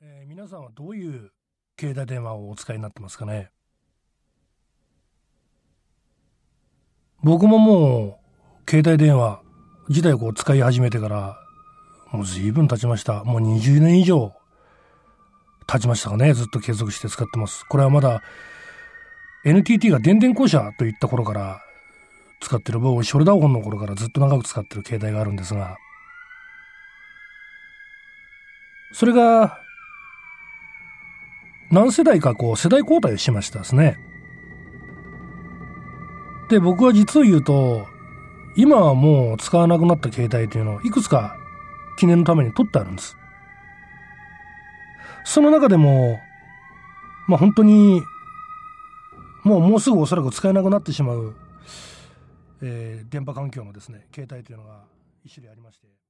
皆さんはどういう携帯電話をお使いになってますかね。僕ももう携帯電話自体を使い始めてからもう随分経ちました。もう20年以上経ちましたかね。ずっと継続して使ってます。これはまだ NTT が電電公社といった頃から使ってる、僕ショルダーフォンの頃からずっと長く使ってる携帯があるんですが、それが何世代か世代交代しましたですね。で、僕は実を言うと今はもう使わなくなった携帯というのをいくつか記念のために取ってあるんです。その中でも本当にもうすぐおそらく使えなくなってしまう、電波環境のですね携帯というのが一種類ありまして、